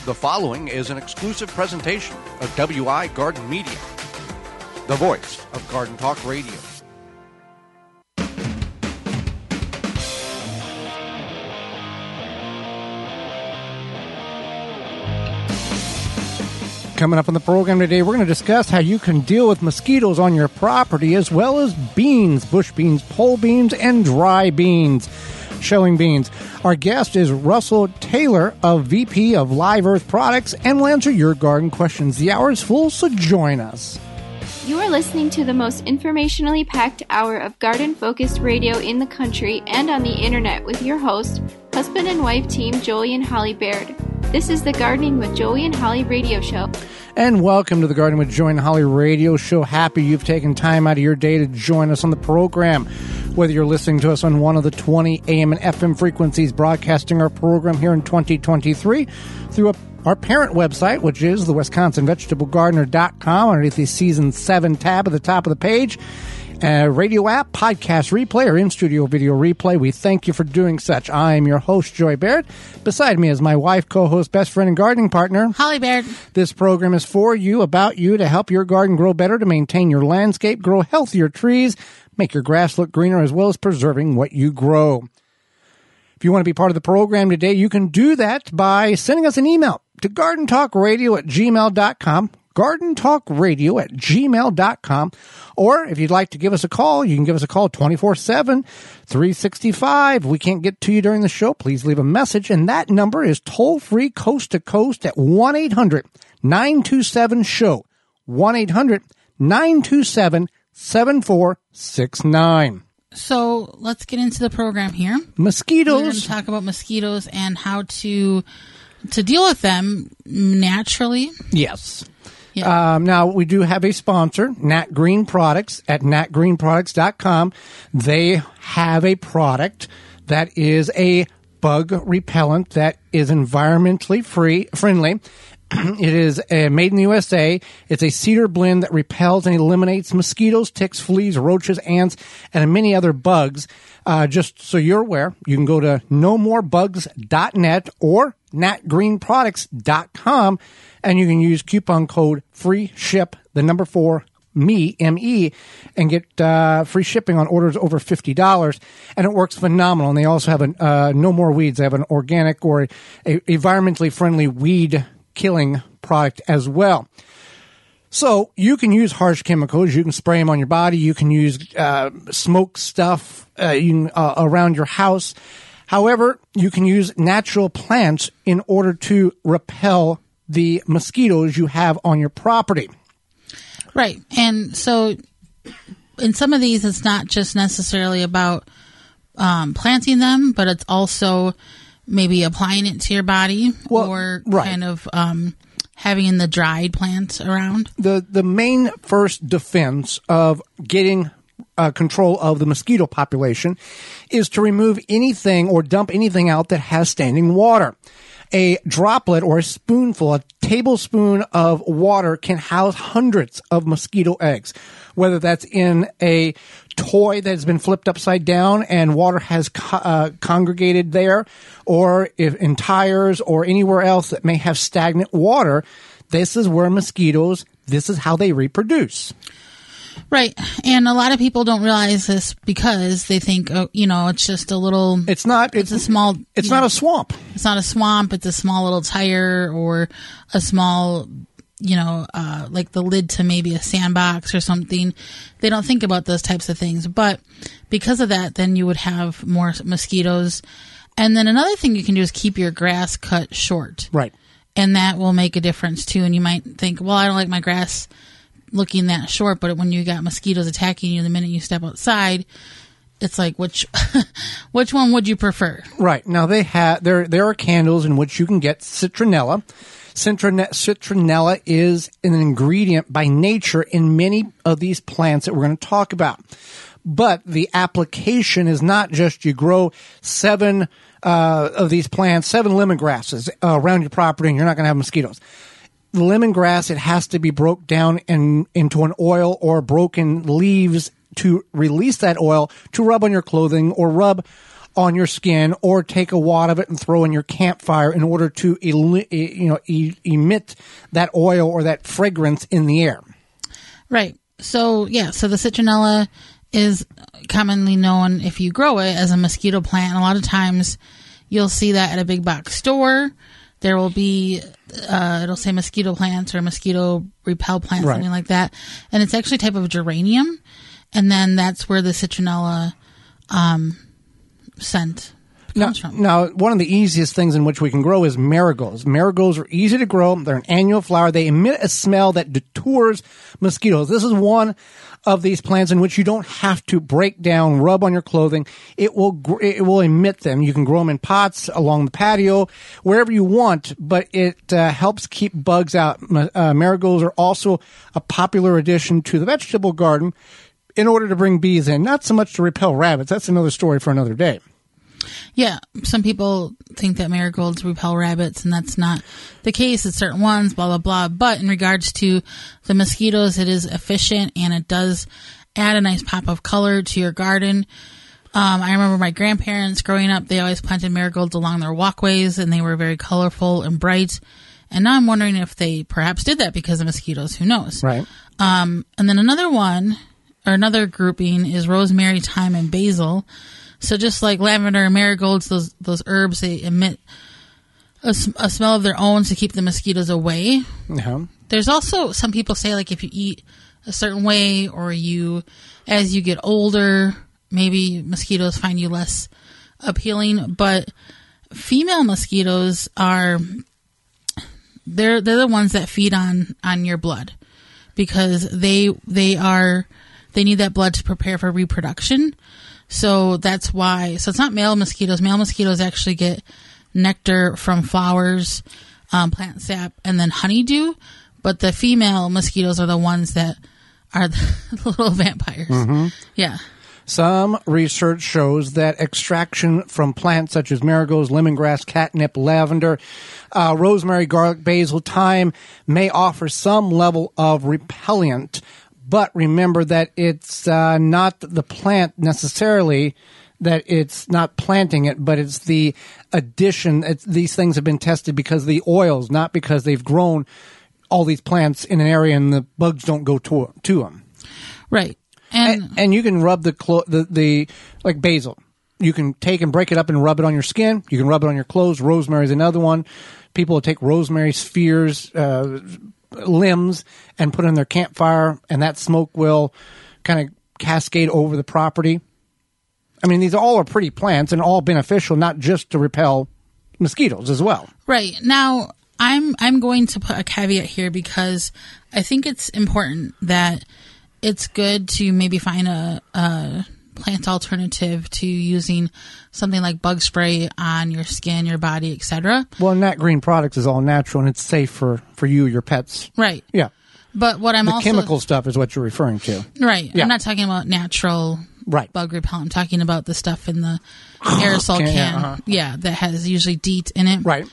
The following is an exclusive presentation of WI Garden Media, the voice of Garden Talk Radio. Coming up on the program today, we're going to discuss how you can deal with mosquitoes on your property, as well as beans, bush beans, pole beans, and dry beans, shelling beans. Our guest is Russell Taylor, of VP of Live Earth Products, and will answer your garden questions. The hour is full, so join us. You are listening to the most informationally packed hour of garden-focused radio in the country and on the internet with your host, husband and wife team Joey and Holly Baird. This is the Gardening with Joey and Holly radio show. And welcome to the Gardening with Joey and Holly radio show. Happy you've taken time out of your day to join us on the program. Whether you're listening to us on one of the 20 AM and FM frequencies broadcasting our program here in 2023 through our parent website, which is the WisconsinVegetableGardener.com, underneath the Season 7 tab at the top of the page. Radio app, podcast replay, or in-studio video replay. We thank you for doing such. I am your host, Joy Baird. Beside me is my wife, co-host, best friend, and gardening partner, Holly Baird. This program is for you, about you, to help your garden grow better, to maintain your landscape, grow healthier trees, make your grass look greener, as well as preserving what you grow. If you want to be part of the program today, you can do that by sending us an email to gardentalkradio@gmail.com. gardentalkradio@gmail.com. Or if you'd like to give us a call, you can give us a call 24/7, 365. If we can't get to you during the show, please leave a message. And that number is toll-free coast to coast at 1-800-927-SHOW. 1-800-927-7469. So let's get into the program here. Mosquitoes. We're going to talk about mosquitoes and how to deal with them naturally. Yes. Yeah. Now, we do have a sponsor, Nat Green Products, at natgreenproducts.com. They have a product that is a bug repellent that is environmentally friendly. It is made in the USA. It's a cedar blend that repels and eliminates mosquitoes, ticks, fleas, roaches, ants, and many other bugs. Just so you're aware, you can go to nomorebugs.net or natgreenproducts.com, and you can use coupon code FREESHIP, the number 4, ME, M-E, and get free shipping on orders over $50. And it works phenomenal. And they also have No More Weeds. They have an organic or a environmentally friendly weed killing product as well. So you can use harsh chemicals. You can spray them on your body. You can use smoke stuff around your house. However, you can use natural plants in order to repel the mosquitoes you have on your property. Right. And so in some of these, it's not just necessarily about planting them, but it's also maybe applying it to your body, or kind of having the dried plants around. The main first defense of getting control of the mosquito population is to remove anything or dump anything out that has standing water. A droplet or a spoonful, a tablespoon of water can house hundreds of mosquito eggs, whether that's in a toy that has been flipped upside down and water has congregated there, or if in tires or anywhere else that may have stagnant water. This is where mosquitoes, this is how they reproduce. Right. And a lot of people don't realize this because they think, it's just a little... It's not a swamp. It's not a swamp. It's a small little tire or a small, like the lid to maybe a sandbox or something. They don't think about those types of things. But because of that, then you would have more mosquitoes. And then another thing you can do is keep your grass cut short. Right. And that will make a difference too. And you might think, well, I don't like my grass looking that short, but when you got mosquitoes attacking you the minute you step outside, it's like which one would you prefer? Right. Now there are candles in which you can get citronella. Citronella is an ingredient by nature in many of these plants that we're going to talk about. But the application is not just you grow 7 of these plants, 7 lemongrasses around your property, and you're not going to have mosquitoes. The lemongrass, it has to be broke down into an oil or broken leaves to release that oil to rub on your clothing or rub on your skin, or take a wad of it and throw in your campfire in order to emit that oil or that fragrance in the air. Right. So the citronella is commonly known, if you grow it, as a mosquito plant. And a lot of times you'll see that at a big box store. There will be, it'll say mosquito plants or mosquito repel plants, right. something like that. And it's actually a type of geranium. And then that's where the citronella scent comes from. Now, one of the easiest things in which we can grow is marigolds. Marigolds are easy to grow. They're an annual flower. They emit a smell that deters mosquitoes. This is one of these plants in which you don't have to break down, rub on your clothing. It will emit them. You can grow them in pots, along the patio, wherever you want, but it helps keep bugs out. Marigolds are also a popular addition to the vegetable garden in order to bring bees in. Not so much to repel rabbits. That's another story for another day. Yeah, some people think that marigolds repel rabbits, and that's not the case. It's certain ones, blah, blah, blah. But in regards to the mosquitoes, it is efficient, and it does add a nice pop of color to your garden. I remember my grandparents growing up, they always planted marigolds along their walkways, and they were very colorful and bright. And now I'm wondering if they perhaps did that because of mosquitoes. Who knows? Right. And then another grouping is rosemary, thyme, and basil. So just like lavender and marigolds, those herbs, they emit a smell of their own to keep the mosquitoes away. Uh-huh. There's also, some people say, like, if you eat a certain way or as you get older, maybe mosquitoes find you less appealing. But female mosquitoes they're the ones that feed on your blood, because they need that blood to prepare for reproduction. So that's why. So it's not male mosquitoes. Male mosquitoes actually get nectar from flowers, plant sap, and then honeydew. But the female mosquitoes are the ones that are the little vampires. Mm-hmm. Yeah. Some research shows that extraction from plants such as marigolds, lemongrass, catnip, lavender, rosemary, garlic, basil, thyme may offer some level of repellent. But remember that it's not the plant necessarily, that it's not planting it, but it's the addition. These things have been tested because of the oils, not because they've grown all these plants in an area and the bugs don't go to them. Right. And you can rub the like basil. You can take and break it up and rub it on your skin. You can rub it on your clothes. Rosemary is another one. People will take rosemary spheres, limbs, and put in their campfire, and that smoke will kind of cascade over the property. I mean, these all are pretty plants and all beneficial, not just to repel mosquitoes as well. Right. Now, I'm going to put a caveat here, because I think it's important that it's good to maybe find a plant alternative to using something like bug spray on your skin, your body, etc. Well, Nat Green Products is all natural, and it's safe for you, your pets. Right. Yeah. But what the chemical stuff is what you're referring to. Right. Yeah. I'm not talking about natural bug repellent. I'm talking about the stuff in the aerosol can. Yeah, that has usually DEET in it. Right.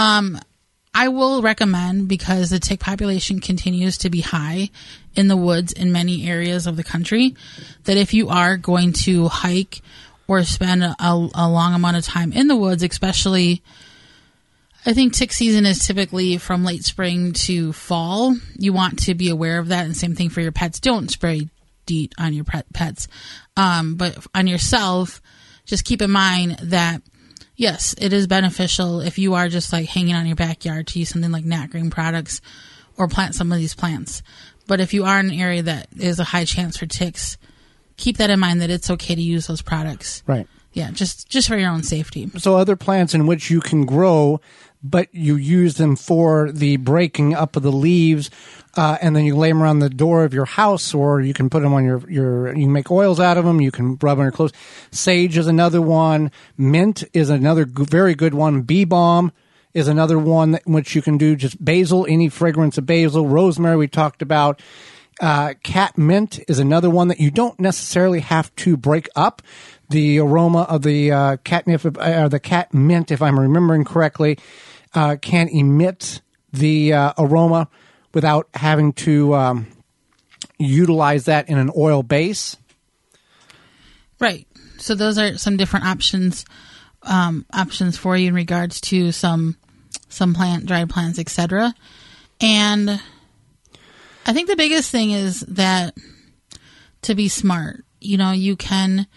I will recommend, because the tick population continues to be high in the woods in many areas of the country, that if you are going to hike or spend a long amount of time in the woods, especially, I think tick season is typically from late spring to fall. You want to be aware of that, and same thing for your pets. Don't spray DEET on your pets. But on yourself, just keep in mind that, yes, it is beneficial if you are just like hanging on your backyard to use something like Nat Green Products or plant some of these plants. But if you are in an area that is a high chance for ticks, keep that in mind, that it's okay to use those products. Right. Yeah, just for your own safety. So other plants in which you can grow, but you use them for the breaking up of the leaves, and then you lay them around the door of your house, or you can put them on you can make oils out of them. You can rub on your clothes. Sage is another one. Mint is another very good one. Bee balm is another one which you can do. Just basil, any fragrance of basil. Rosemary we talked about. Cat mint is another one that you don't necessarily have to break up. The aroma of the catnip, or the cat mint, if I'm remembering correctly, can emit the aroma without having to utilize that in an oil base. Right. So those are some different options for you in regards to some dried plants, etc. And I think the biggest thing is that to be smart, you can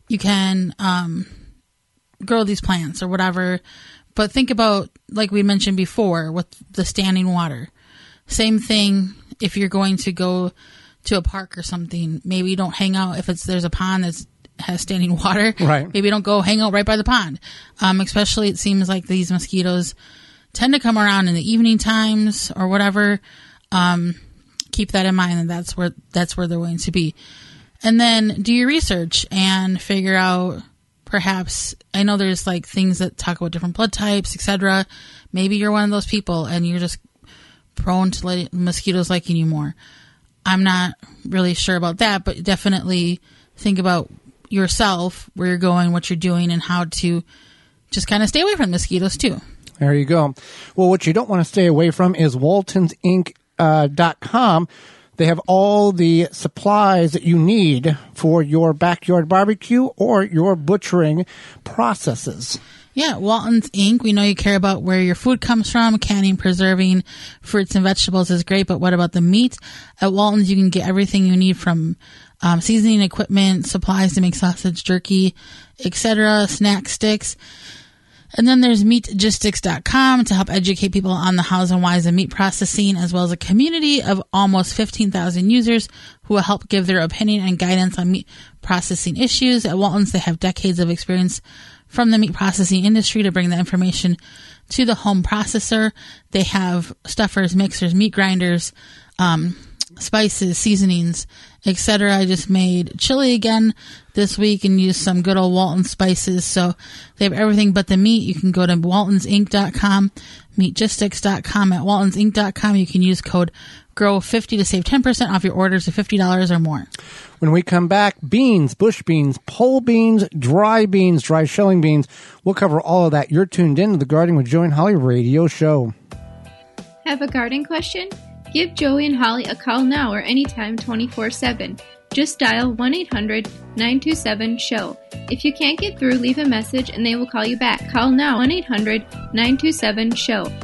grow these plants or whatever, but think about, like we mentioned before, with the standing water. Same thing if you're going to go to a park or something. Maybe you don't hang out if there's a pond that has standing water. Right. Maybe don't go hang out right by the pond. Especially it seems like these mosquitoes tend to come around in the evening times or whatever. Keep that in mind, and that's where they're going to be. And then do your research and figure out, perhaps, I know there's like things that talk about different blood types, etc. Maybe you're one of those people and you're just prone to mosquitoes liking you more. I'm not really sure about that, but definitely think about yourself, where you're going, what you're doing, and how to just kind of stay away from mosquitoes too. There you go. Well, what you don't want to stay away from is WaltonsInc.com. They have all the supplies that you need for your backyard barbecue or your butchering processes. Yeah, Walton's Inc. We know you care about where your food comes from. Canning, preserving fruits and vegetables is great, but what about the meat? At Walton's, you can get everything you need from seasoning equipment, supplies to make sausage, jerky, etc., snack sticks. And then there's meatgistics.com to help educate people on the hows and whys of meat processing, as well as a community of almost 15,000 users who will help give their opinion and guidance on meat processing issues. At Walton's, they have decades of experience from the meat processing industry to bring the information to the home processor. They have stuffers, mixers, meat grinders, spices, seasonings, etc. I just made chili again this week and used some good old Walton spices. So they have everything but the meat. You can go to waltonsinc.com, meatgistics.com. At waltonsinc.com, you can use code GROW50 to save 10% off your orders of $50 or more. When we come back, beans, bush beans, pole beans, dry shelling beans. We'll cover all of that. You're tuned in to the Gardening with Joey and Holly radio show. Have a garden question? Give Joey and Holly a call now or anytime 24/7. Just dial 1-800-927-SHOW. If you can't get through, leave a message and they will call you back. Call now 1-800-927-SHOW.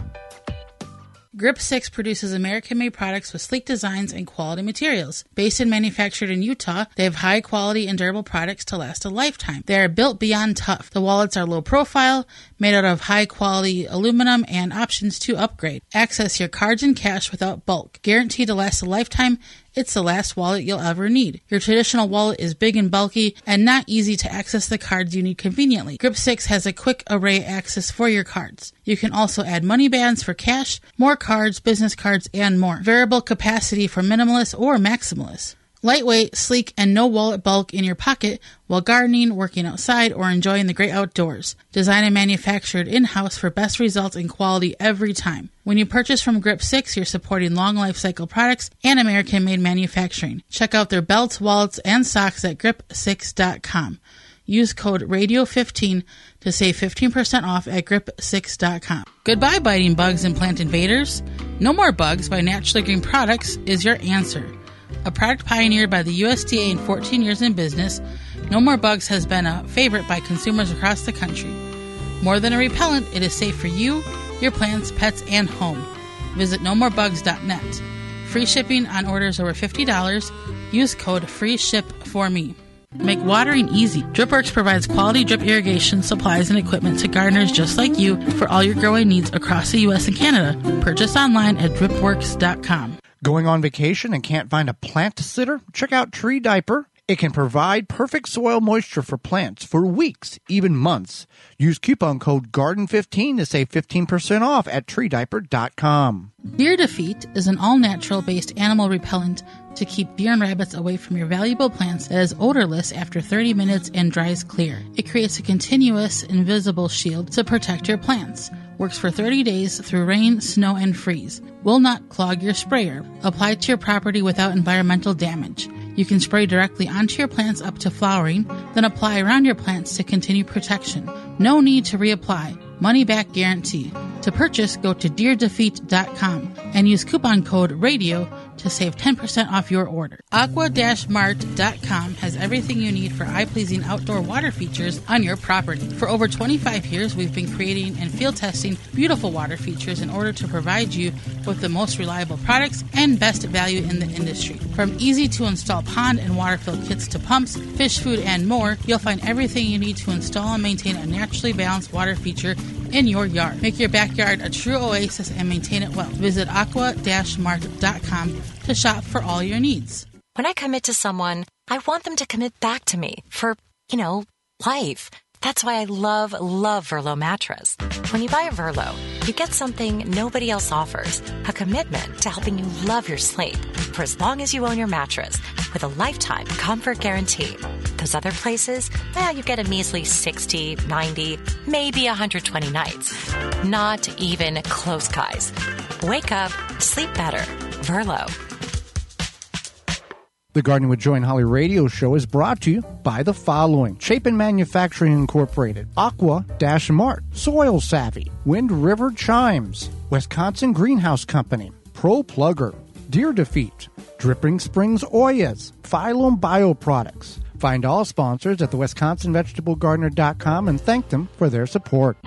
Grip 6 produces American-made products with sleek designs and quality materials. Based and manufactured in Utah, they have high-quality and durable products to last a lifetime. They are built beyond tough. The wallets are low-profile, made out of high-quality aluminum, and options to upgrade. Access your cards and cash without bulk. Guaranteed to last a lifetime. It's the last wallet you'll ever need. Your traditional wallet is big and bulky and not easy to access the cards you need conveniently. Grip 6 has a quick array access for your cards. You can also add money bands for cash, more cards, business cards, and more. Variable capacity for minimalists or maximalists. Lightweight, sleek, and no wallet bulk in your pocket while gardening, working outside, or enjoying the great outdoors. Designed and manufactured in-house for best results in quality every time. When you purchase from Grip 6, you're supporting long life cycle products and American-made manufacturing. Check out their belts, wallets, and socks at grip6.com. Use code RADIO15 to save 15% off at grip6.com. Goodbye, biting bugs and plant invaders. No More Bugs by Naturally Green Products is your answer. A product pioneered by the USDA in 14 years in business, No More Bugs has been a favorite by consumers across the country. More than a repellent, it is safe for you, your plants, pets, and home. Visit nomorebugs.net. Free shipping on orders over $50. Use code FREESHIP4ME. Make watering easy. DripWorks provides quality drip irrigation supplies and equipment to gardeners just like you for all your growing needs across the U.S. and Canada. Purchase online at dripworks.com. Going on vacation and can't find a plant sitter? Check out Tree Diaper. It can provide perfect soil moisture for plants for weeks, even months. Use coupon code GARDEN15 to save 15% off at treediaper.com. Deer Defeat is an all-natural based animal repellent to keep deer and rabbits away from your valuable plants that is odorless after 30 minutes and dries clear. It creates a continuous, invisible shield to protect your plants. Works for 30 days through rain, snow, and freeze. Will not clog your sprayer. Apply to your property without environmental damage. You can spray directly onto your plants up to flowering, then apply around your plants to continue protection. No need to reapply. Money back guarantee. To purchase, go to deerdefeat.com and use coupon code RADIO to save 10% off your order. Aqua-Mart.com has everything you need for eye-pleasing outdoor water features on your property. For over 25 years, we've been creating and field testing beautiful water features in order to provide you with the most reliable products and best value in the industry. From easy-to-install pond and water-filled kits to pumps, fish food, and more, you'll find everything you need to install and maintain a naturally balanced water feature in your yard. Make your backyard a true oasis and maintain it well. Visit aqua-mart.com to shop for all your needs. When I commit to someone, I want them to commit back to me for, life. That's why I love Verlo mattress. When you buy a Verlo, you get something nobody else offers, a commitment to helping you love your sleep for as long as you own your mattress with a lifetime comfort guarantee. Those other places, you get a measly 60, 90, maybe 120 nights. Not even close, guys. Wake up, sleep better. Verlo. The Gardening with Joy and Holly radio show is brought to you by the following: Chapin Manufacturing Incorporated, Aqua-Mart, Soil Savvy, Wind River Chimes, Wisconsin Greenhouse Company, Pro Plugger, Deer Defeat, Dripping Springs Oyas, Phylum Bioproducts. Find all sponsors at the WisconsinVegetableGardener.com and thank them for their support.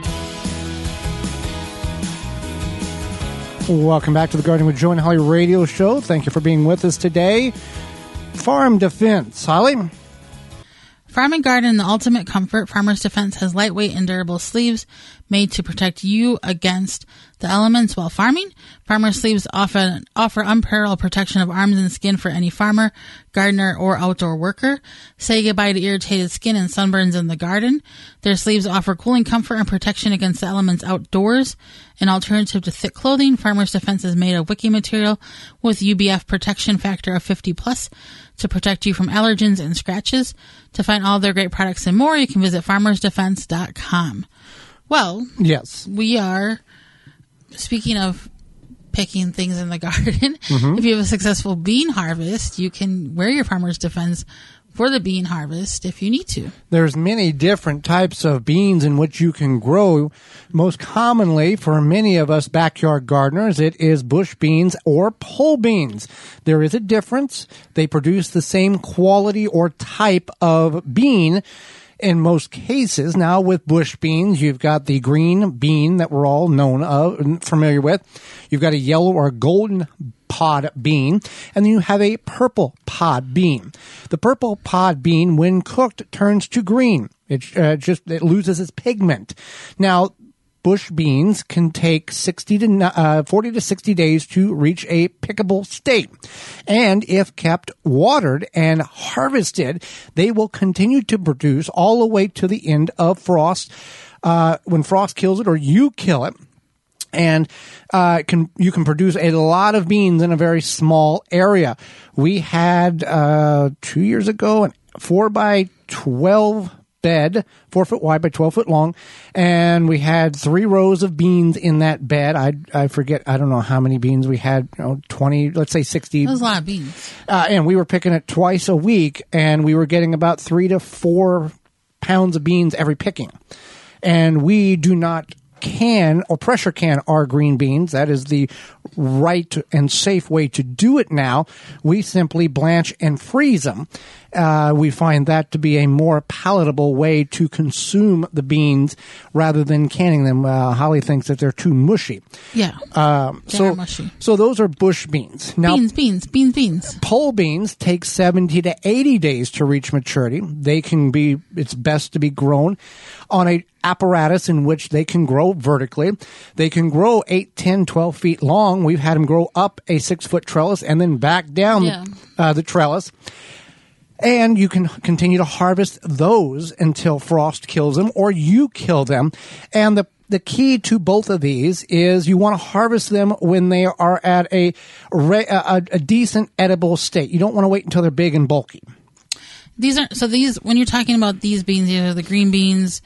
Welcome back to the Gardening with Joy and Holly radio show. Thank you for being with us today. Farm Defense. Holly? Farm and Garden, the ultimate comfort. Farmer's Defense has lightweight and durable sleeves made to protect you against the elements while farming. Farmer sleeves offer unparalleled protection of arms and skin for any farmer, gardener, or outdoor worker. Say goodbye to irritated skin and sunburns in the garden. Their sleeves offer cooling comfort and protection against the elements outdoors. An alternative to thick clothing, Farmer's Defense is made of wicking material with UBF protection factor of 50+ to protect you from allergens and scratches. To find all their great products and more, you can visit farmersdefense.com. Well, yes, we are, speaking of picking things in the garden, if you have a successful bean harvest, you can wear your Farmer's Defense for the bean harvest if you need to. There's many different types of beans in which you can grow. Most commonly, for many of us backyard gardeners, it is bush beans or pole beans. There is a difference. They produce the same quality or type of bean in most cases. Now, with bush beans, you've got the green bean that we're all familiar with. You've got a yellow or a golden pod bean, and then you have a purple pod bean. The purple pod bean, when cooked, turns to green. It loses its pigment. Now, bush beans can take 40 to 60 days to reach a pickable state. And if kept watered and harvested, they will continue to produce all the way to the end of frost, when frost kills it or you kill it. And you can produce a lot of beans in a very small area. We had 2 years ago a 4x12 bed, 4 foot wide by 12 foot long, and we had 3 rows of beans in that bed. I forget, I don't know how many beans we had, 20, let's say 60. That was a lot of beans. And we were picking it twice a week, and we were getting about 3 to 4 pounds of beans every picking. And we do not pressure can our green beans. That is the right and safe way to do it now. We simply blanch and freeze them. We find that to be a more palatable way to consume the beans rather than canning them. Holly thinks that they're too mushy. Yeah. They are mushy. So those are bush beans. Now, beans. Pole beans take 70 to 80 days to reach maturity. It's best to be grown on a apparatus in which they can grow vertically. They can grow 8, 10, 12 feet long. We've had them grow up a 6-foot trellis and then back down the trellis. And you can continue to harvest those until frost kills them or you kill them. And the key to both of these is you want to harvest them when they are at a decent edible state. You don't want to wait until they're big and bulky. When you're talking about these beans, either the green beans,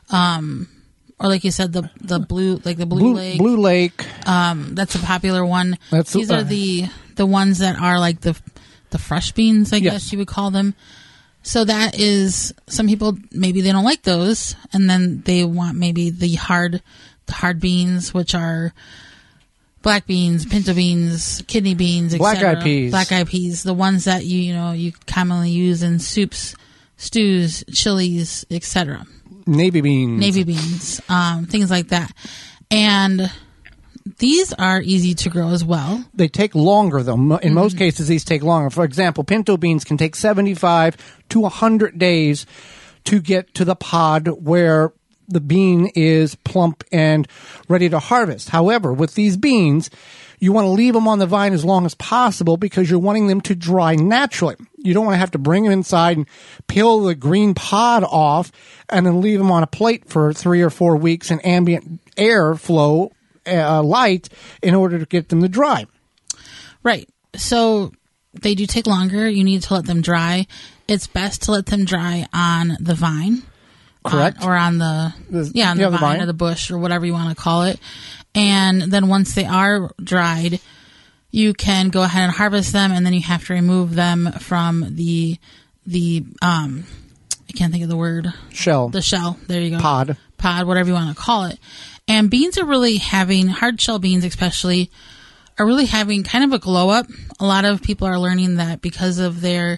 or like you said, the blue lake. Blue Lake. That's a popular one. These are the ones that are like the fresh beans, I guess you would call them. So that is, some people, maybe they don't like those, and then they want maybe the hard beans, which are black beans, pinto beans, kidney beans, Black etc. eyed peas. Black eyed peas, the ones that you commonly use in soups, stews, chilies, etc. Navy beans. Things like that. And these are easy to grow as well. They take longer, though. In most cases, these take longer. For example, pinto beans can take 75 to 100 days to get to the pod where the bean is plump and ready to harvest. However, with these beans, you want to leave them on the vine as long as possible because you're wanting them to dry naturally. You don't want to have to bring them inside and peel the green pod off and then leave them on a plate for 3 or 4 weeks in ambient air flow light in order to get them to dry. Right. So they do take longer. You need to let them dry. It's best to let them dry on the vine. Correct. Or on the vine or the bush or whatever you want to call it. And then once they are dried, you can go ahead and harvest them, and then you have to remove them from the I can't think of the word. Shell. The shell. There you go. Pod, whatever you want to call it. And beans are really having, hard shell beans especially, are really having kind of a glow up. A lot of people are learning that because of their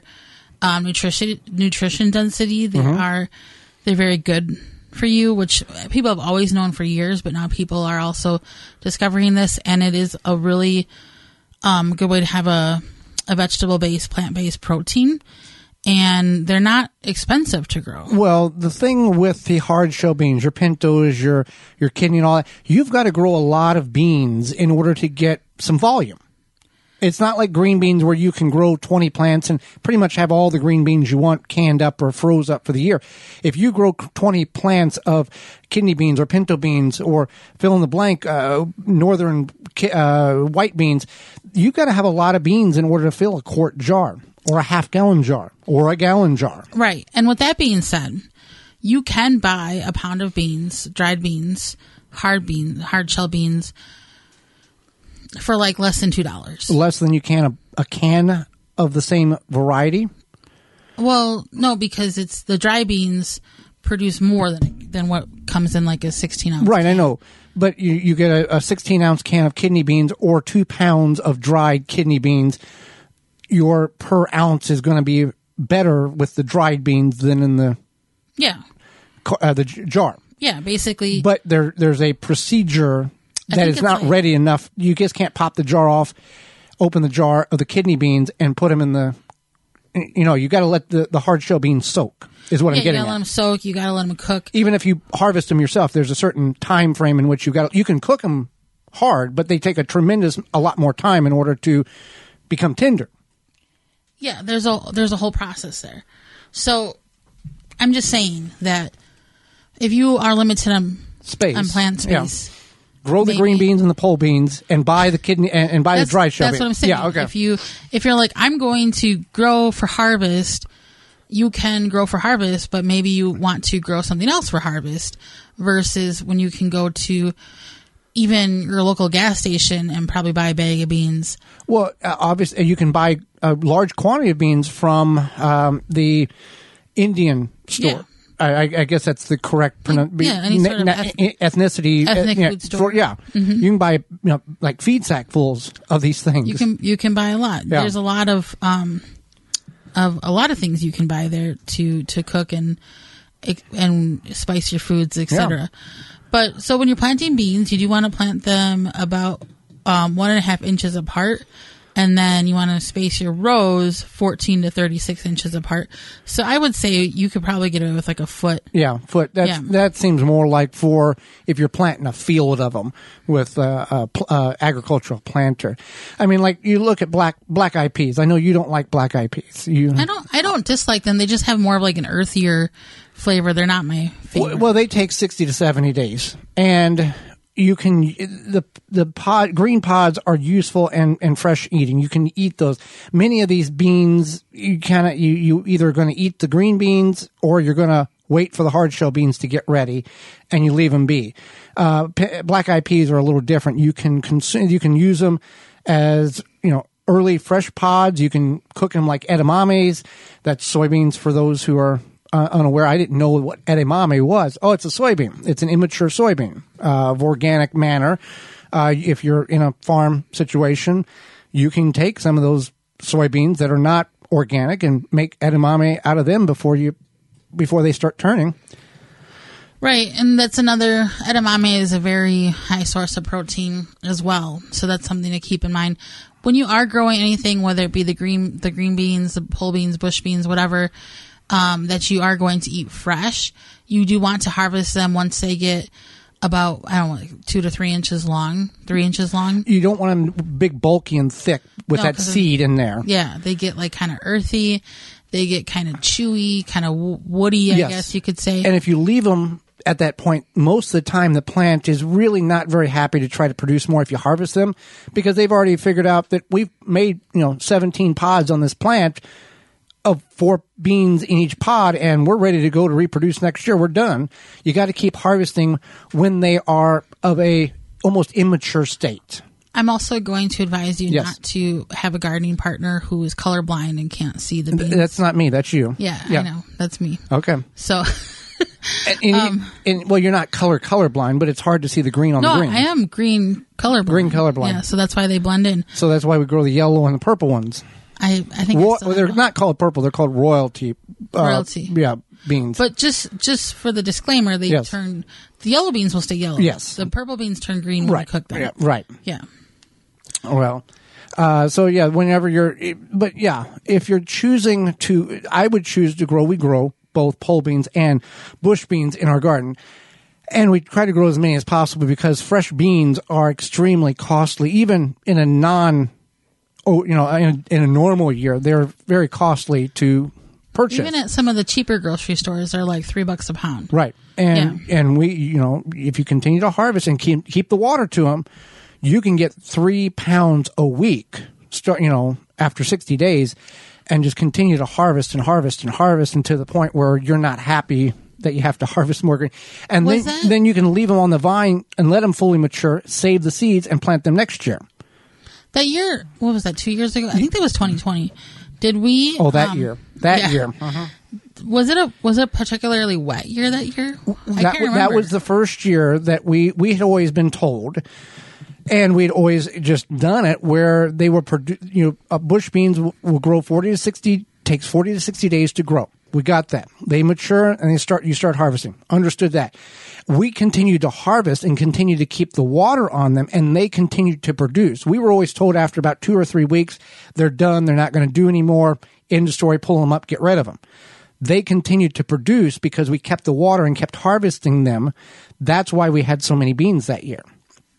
nutrition density, they're very good for you, which people have always known for years, but now people are also discovering this, and it is a really good way to have a vegetable-based, plant-based protein. And they're not expensive to grow. Well, the thing with the hard shell beans, your pintos, your kidney and all that, you've got to grow a lot of beans in order to get some volume. It's not like green beans where you can grow 20 plants and pretty much have all the green beans you want canned up or froze up for the year. If you grow 20 plants of kidney beans or pinto beans or fill in the blank, northern white beans, you've got to have a lot of beans in order to fill a quart jar or a half-gallon jar or a gallon jar. Right. And with that being said, you can buy a pound of beans, dried beans, hard shell beans, for like less than $2. Less than you can a can of the same variety? Well, no, because it's the dry beans produce more than what comes in like a 16-ounce Right, can. I know. But you get a 16-ounce can of kidney beans or 2 pounds of dried kidney beans. Your per ounce is going to be better with the dried beans than in the jar. Yeah, basically. But there's a procedure that is not ready enough. You just can't pop the jar off, open the jar of the kidney beans, and put them in the. You got to let the hard shell beans soak. Is what I'm getting at. You got to let them soak. You got to let them cook. Even if you harvest them yourself, there's a certain time frame in which you can cook them hard, but they take a lot more time in order to become tender. Yeah, there's a whole process there. So I'm just saying that if you are limited on plant space, grow the green beans and the pole beans, and buy the kidney and buy the dry shell beans. That's what I'm saying. Yeah, okay. If you're like, I'm going to grow for harvest, you can grow for harvest, but maybe you want to grow something else for harvest. Versus when you can go to even your local gas station and probably buy a bag of beans. Well, obviously, you can buy a large quantity of beans from the Indian store. Yeah. I guess that's the correct pronunciation. Any sort of ethnicity. Ethnic food store. You can buy like feed sack fulls of these things. You can buy a lot. Yeah. There's a lot of things you can buy there to cook and spice your foods, etc. Yeah. But so when you're planting beans, you do want to plant them about 1.5 inches apart. And then you want to space your rows 14 to 36 inches apart. So I would say you could probably get away with like a foot. Yeah, foot. That seems more like for if you're planting a field of them with agricultural planter. I mean, like you look at black eyed peas. I know you don't like black eyed peas. I don't dislike them. They just have more of like an earthier flavor. They're not my favorite. Well, they take 60 to 70 days, and you can green pods are useful and fresh eating. You can eat those. Many of these beans, you either going to eat the green beans or you're going to wait for the hard shell beans to get ready, and you leave them be. Black eyed peas are a little different. You can use them as early fresh pods. You can cook them like edamames. That's soybeans for those who are unaware. I didn't know what edamame was. Oh, it's a soybean. It's an immature soybean of organic manner. If you're in a farm situation, you can take some of those soybeans that are not organic and make edamame out of them before they start turning. Right, and that's another, edamame is a very high source of protein as well, so that's something to keep in mind. When you are growing anything, whether it be the green beans, the pole beans, bush beans, whatever, that you are going to eat fresh, you do want to harvest them once they get about, 2 to 3 inches long, 3 inches long. You don't want them big, bulky, and thick with that seed in there. Yeah, they get like kind of earthy, they get kind of chewy, kind of woody, I guess you could say. And if you leave them at that point, most of the time the plant is really not very happy to try to produce more if you harvest them, because they've already figured out that we've made 17 pods on this plant of 4 beans in each pod, and we're ready to go to reproduce next year. We're done. You got to keep harvesting when they are of a almost immature state. I'm also going to advise you not to have a gardening partner who is colorblind and can't see the beans. That's not me. That's you. Yeah. I know. That's me. Okay. So... well, you're not colorblind, but it's hard to see the green on the green. No, I am green colorblind. Green colorblind. Yeah, so that's why they blend in. So that's why we grow the yellow and the purple ones. I think they're not called purple; they're called royalty. Beans. But just for the disclaimer, they turn the yellow beans will stay yellow. Yes, the purple beans turn green when you cook them. Yeah, right. Yeah. Well. Whenever if you're choosing to, I would choose to grow. We grow both pole beans and bush beans in our garden. And we try to grow as many as possible because fresh beans are extremely costly, even in a in a normal year. They're very costly to purchase. Even at some of the cheaper grocery stores, they're like $3 a pound. Right. And we, if you continue to harvest and keep the water to them, you can get 3 pounds a week, after 60 days, and just continue to harvest and harvest and harvest until the point where you're not happy that you have to harvest more green. And then you can leave them on the vine and let them fully mature, save the seeds, and plant them next year. That year, what was that, 2 years ago? I think that was 2020. Did we? Oh, that year. That year. Uh-huh. Was it a particularly wet year that year? I can't remember. That was the first year that we had always been told. And we'd always just done it where they were, bush beans will grow takes 40 to 60 days to grow. We got that. They mature and you start harvesting. Understood that. We continued to harvest and continue to keep the water on them, and they continued to produce. We were always told after about 2 or 3 weeks, they're done. They're not going to do any more. End of story. Pull them up. Get rid of them. They continued to produce because we kept the water and kept harvesting them. That's why we had so many beans that year.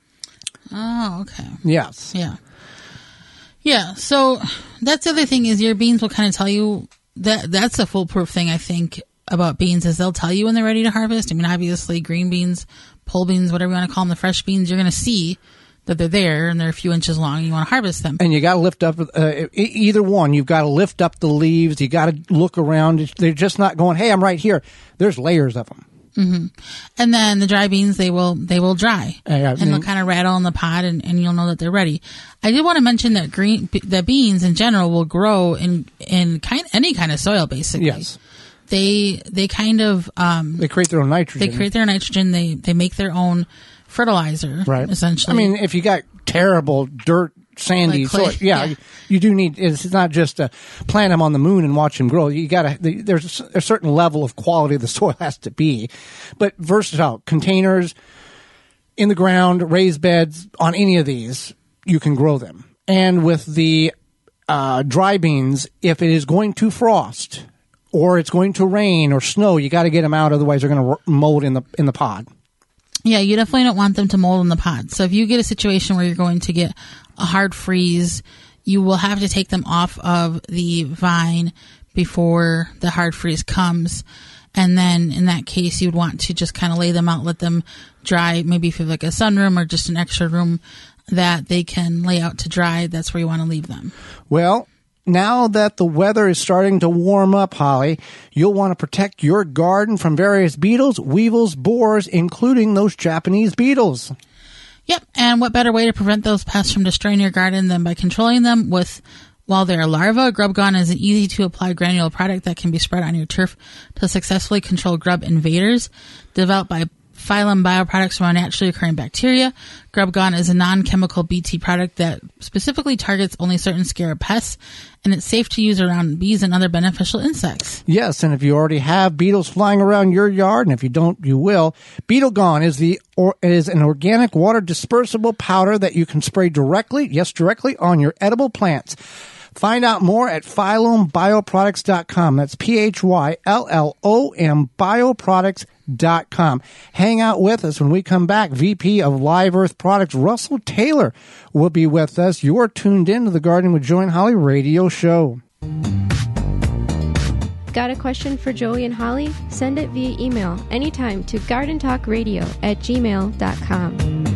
Oh, okay. Yes. Yeah. Yeah. So that's the other thing is your beans will kind of tell you that's a foolproof thing, I think, about beans is they'll tell you when they're ready to harvest. I mean, obviously green beans, pole beans, whatever you want to call them, the fresh beans, you're going to see that they're there and they're a few inches long and you want to harvest them. And you got to lift up, either one, you've got to lift up the leaves. You got to look around. They're just not going, hey, I'm right here. There's layers of them. Mm-hmm. And then the dry beans, they will dry and they'll kind of rattle in the pod and you'll know that they're ready. I did want to mention that the beans in general will grow in any kind of soil, basically. Yes. They kind of, they create their own nitrogen. They create their nitrogen. They make their own fertilizer, right? Essentially. I mean, if you got terrible dirt, sandy soil, you do need. It's not just to plant them on the moon and watch them grow. You got to. There's a certain level of quality the soil has to be, but versatile containers in the ground, raised beds on any of these, you can grow them. And with the dry beans, if it is going to frost or it's going to rain or snow, you got to get them out. Otherwise, they're going to mold in the pod. Yeah, you definitely don't want them to mold in the pod. So if you get a situation where you're going to get a hard freeze, you will have to take them off of the vine before the hard freeze comes. And then in that case, you'd want to just kind of lay them out, let them dry. Maybe if you have like a sunroom or just an extra room that they can lay out to dry, that's where you want to leave them. Well, now that the weather is starting to warm up, Holly, you'll want to protect your garden from various beetles, weevils, borers, including those Japanese beetles. Yep, and what better way to prevent those pests from destroying your garden than by controlling them while they're larvae? Grub Gone is an easy-to-apply granule product that can be spread on your turf to successfully control grub invaders. Developed by Phylum bioproducts from naturally occurring bacteria. Grub Gone is a non-chemical BT product that specifically targets only certain scarab pests, and it's safe to use around bees and other beneficial insects. Yes, and if you already have beetles flying around your yard, and if you don't, you will. Beetle Gone is an organic water dispersible powder that you can spray directly on your edible plants. Find out more at PhylumBioproducts.com. That's PHYLLOM bioproducts.com. Hang out with us when we come back. VP of Live Earth Products, Russell Taylor, will be with us. You're tuned in to the Gardening with Joey and Holly radio show. Got a question for Joey and Holly? Send it via email anytime to gardentalkradio@gmail.com.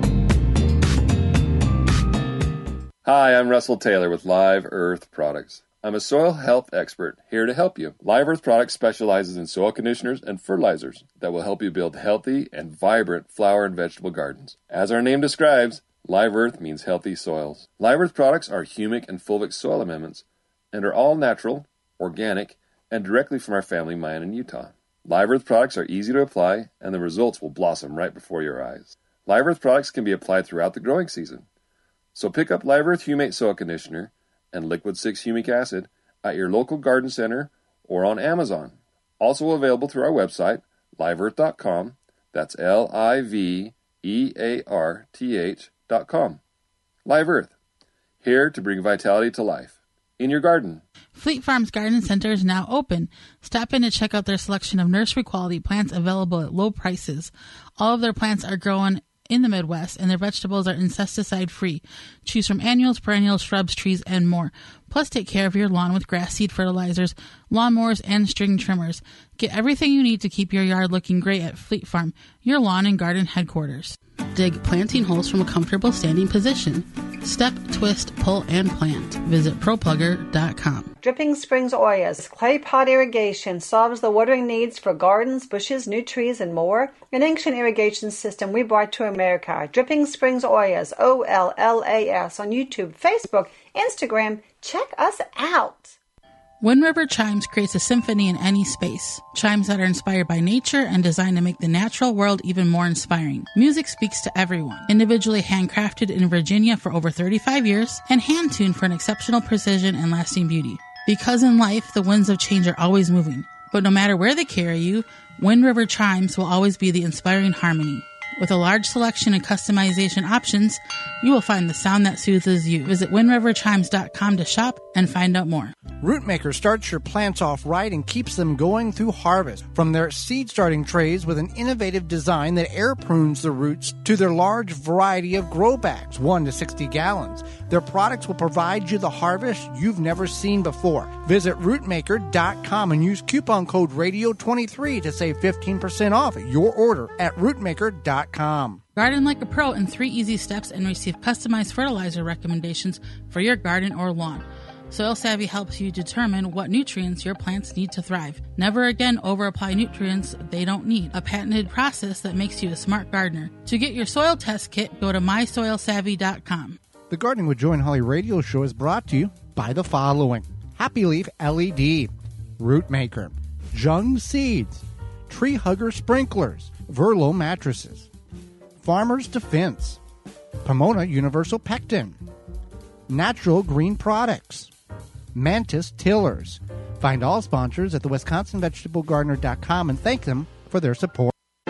Hi, I'm Russell Taylor with Live Earth Products. I'm a soil health expert here to help you. Live Earth Products specializes in soil conditioners and fertilizers that will help you build healthy and vibrant flower and vegetable gardens. As our name describes, Live Earth means healthy soils. Live Earth Products are humic and fulvic soil amendments and are all natural, organic, and directly from our family mine in Utah. Live Earth Products are easy to apply, and the results will blossom right before your eyes. Live Earth Products can be applied throughout the growing season. So pick up Live Earth Humate Soil Conditioner and Liquid 6 Humic Acid at your local garden center or on Amazon. Also available through our website, liveearth.com. That's LIVEARTH.com. Live Earth, here to bring vitality to life in your garden. Fleet Farm's Garden Center is now open. Stop in to check out their selection of nursery quality plants available at low prices. All of their plants are grown in the Midwest, and their vegetables are insecticide-free. Choose from annuals, perennials, shrubs, trees, and more. Plus, take care of your lawn with grass seed fertilizers, lawnmowers, and string trimmers. Get everything you need to keep your yard looking great at Fleet Farm, your lawn and garden headquarters. Dig planting holes from a comfortable standing position. Step, twist, pull, and plant. Visit ProPlugger.com. Dripping Springs Oyas clay pot irrigation solves the watering needs for gardens, bushes, new trees, and more. An ancient irrigation system we brought to America. Dripping Springs Oyas, OLLAS, on YouTube, Facebook, Instagram. Check us out. Wind River Chimes creates a symphony in any space. Chimes that are inspired by nature and designed to make the natural world even more inspiring. Music speaks to everyone. Individually handcrafted in Virginia for over 35 years and hand-tuned for an exceptional precision and lasting beauty. Because in life, the winds of change are always moving. But no matter where they carry you, Wind River Chimes will always be the inspiring harmony. With a large selection and customization options, you will find the sound that soothes you. Visit windriverchimes.com to shop and find out more. Rootmaker starts your plants off right and keeps them going through harvest. From their seed starting trays with an innovative design that air prunes the roots to their large variety of grow bags, 1 to 60 gallons. Their products will provide you the harvest you've never seen before. Visit rootmaker.com and use coupon code RADIO23 to save 15% off your order at rootmaker.com. Garden like a pro in 3 easy steps and receive customized fertilizer recommendations for your garden or lawn. Soil Savvy helps you determine what nutrients your plants need to thrive. Never again over-apply nutrients they don't need. A patented process that makes you a smart gardener. To get your soil test kit, go to mysoilsavvy.com. The Gardening with Joey and Holly radio show is brought to you by the following: Happy Leaf LED, Rootmaker, Jung Seeds, Tree Hugger Sprinklers, Verlo Mattresses, Farmer's Defense, Pomona Universal Pectin, Natural Green Products, Mantis Tillers. Find all sponsors at the WisconsinVegetableGardener.com and thank them for their support.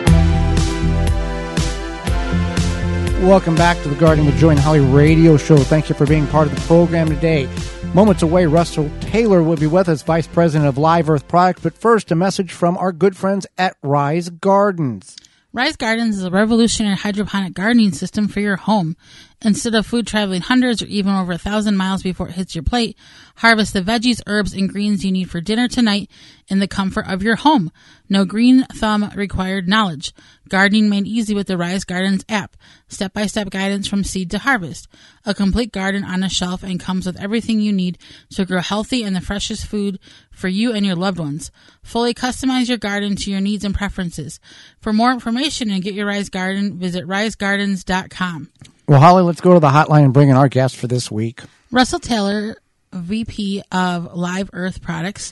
Welcome back to the Gardening with Joey and Holly radio show. Thank you for being part of the program today. Moments away, Russell Taylor will be with us, Vice President of Live Earth Products. But first, a message from our good friends at Rise Gardens. Rise Gardens is a revolutionary hydroponic gardening system for your home. Instead of food traveling hundreds or even over 1,000 miles before it hits your plate, harvest the veggies, herbs, and greens you need for dinner tonight in the comfort of your home. No green thumb required knowledge. Gardening made easy with the Rise Gardens app. Step-by-step guidance from seed to harvest. A complete garden on a shelf and comes with everything you need to grow healthy and the freshest food for you and your loved ones. Fully customize your garden to your needs and preferences. For more information and get your Rise Garden, visit risegardens.com. Well, Holly, let's go to the hotline and bring in our guest for this week. Russell Taylor, VP of Live Earth Products.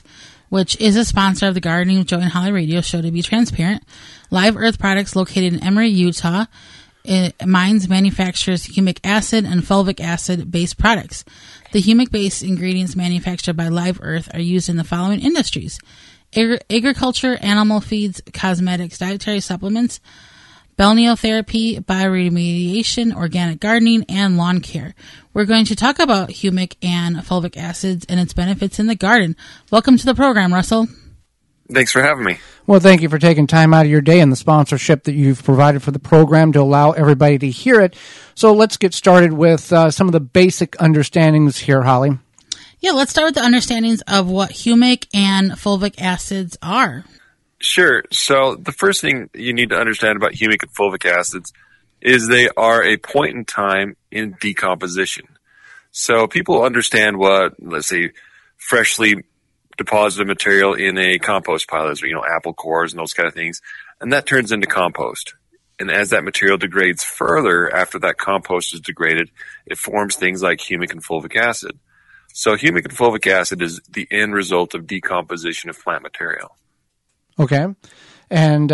which is a sponsor of the Gardening with Joy and Holly radio show. To be transparent, Live Earth Products, located in Emory, Utah, mines manufactures humic acid and fulvic acid-based products. The humic-based ingredients manufactured by Live Earth are used in the following industries: agriculture, animal feeds, cosmetics, dietary supplements, balneotherapy, bioremediation, organic gardening, and lawn care. We're going to talk about humic and fulvic acids and its benefits in the garden. Welcome to the program, Russell. Thanks for having me. Well, thank you for taking time out of your day and the sponsorship that you've provided for the program to allow everybody to hear it. So let's get started with some of the basic understandings here, Holly. Yeah, let's start with the understandings of what humic and fulvic acids are. Sure. So the first thing you need to understand about humic and fulvic acids is they are a point in time in decomposition. So people understand what, let's say, freshly deposited material in a compost pile is, apple cores and those kind of things, and that turns into compost. And as that material degrades further after that compost is degraded, it forms things like humic and fulvic acid. So humic and fulvic acid is the end result of decomposition of plant material. Okay. And